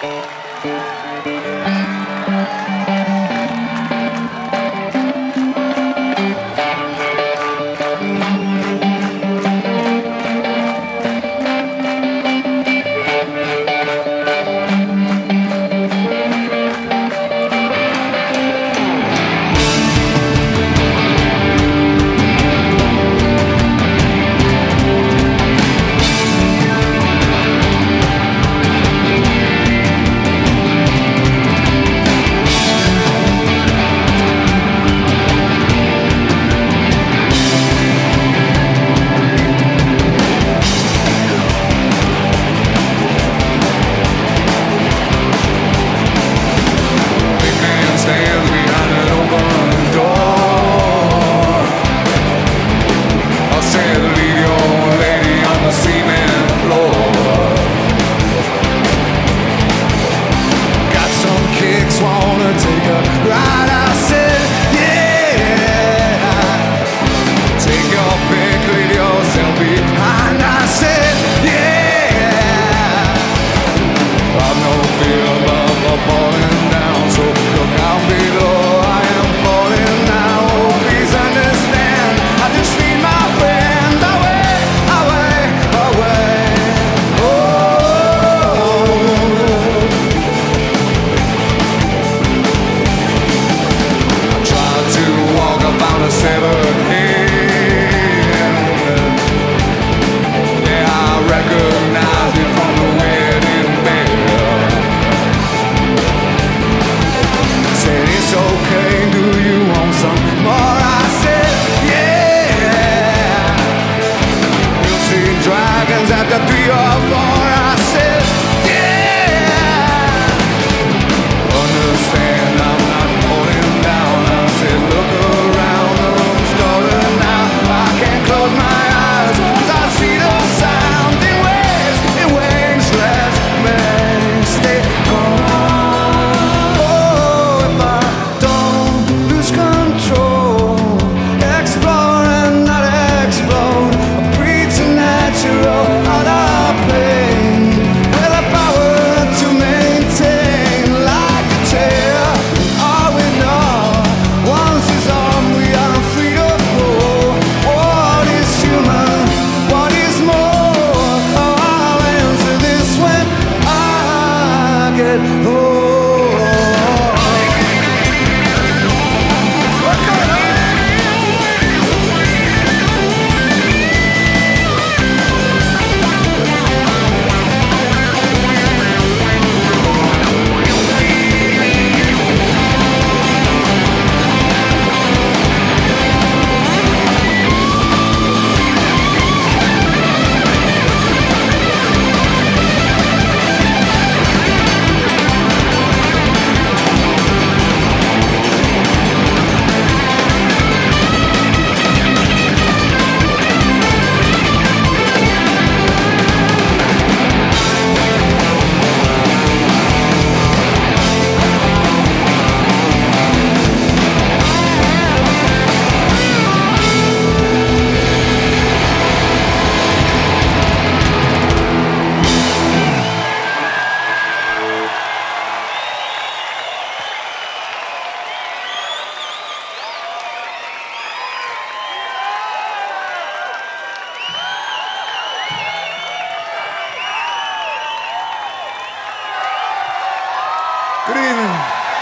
Good evening.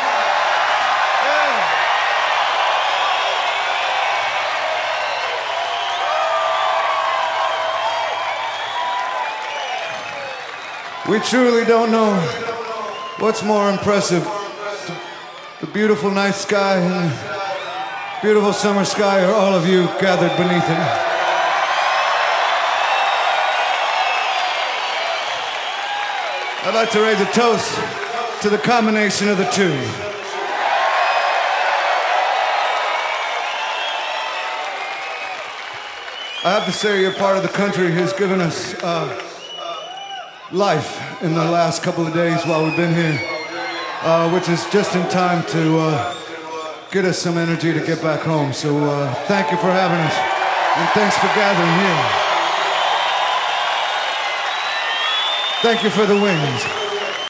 We truly don't know what's more impressive, the beautiful night sky and the beautiful summer sky, or all of you gathered beneath it. I'd like to raise a toast to the combination of the two. I have to say, you're part of the country who's given us life in the last couple of days while we've been here, which is just in time to get us some energy to get back home. So thank you for having us, and thanks for gathering here. Thank you for the wings.